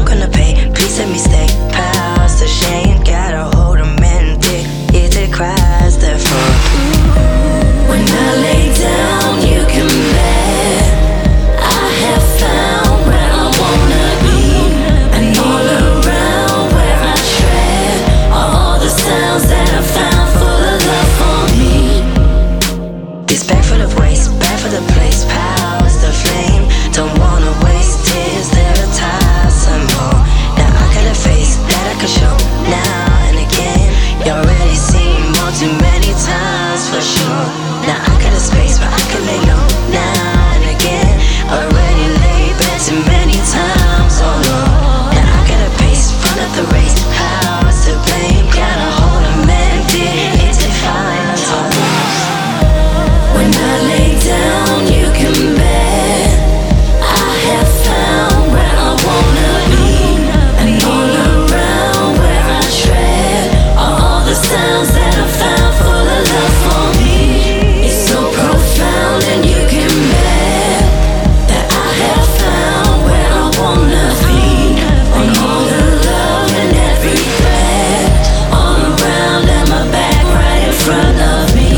gonna pay, please let me stay. Past the shame, gotta hold 'em and dig. It cries, therefore. When I lay down, you can bet I have found where I wanna be. And all around where I tread are all the sounds that I found full of love for me. This bag full of waste, bad for the place. Powers the flame, don't wanna waste tears. There are ties some more. Now I got a face that I can show now and again. You already seen more too many times for sure. Now I got a space where I can lay low now and again. Already laid bed too many times, oh no. Now I got a pace, front of the race. Powers to blame, gotta hold 'em and dig. It defines all. When I lay down, you can bet I have found where I wanna be. And all around where I tread are all the sounds that I found full of love for me. It's so profound and you can bet that I have found where I wanna be. On all the love and every thread, all around and my back right in front of me.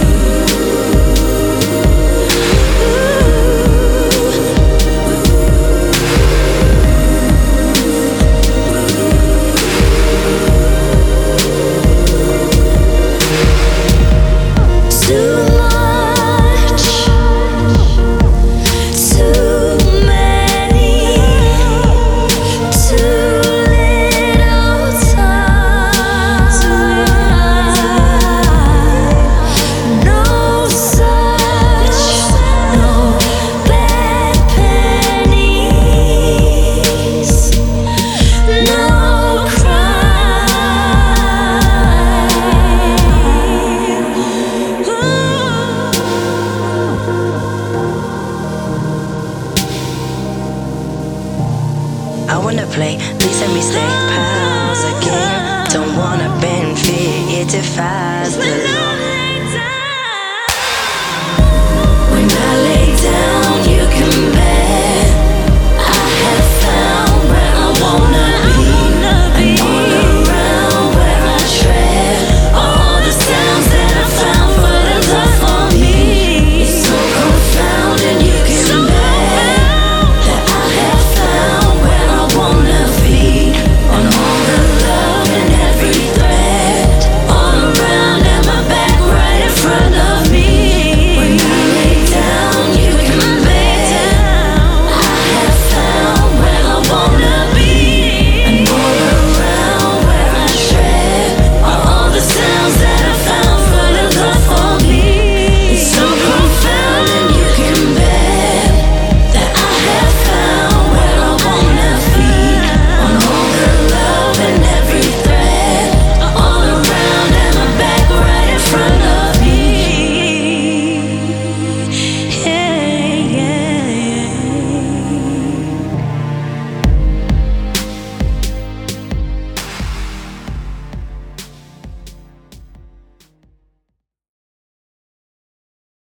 Too much, too many, too little time. No such, no bad pennies, no I wanna play, please let me stay. Pals again, don't wanna bend, fear it defies the law.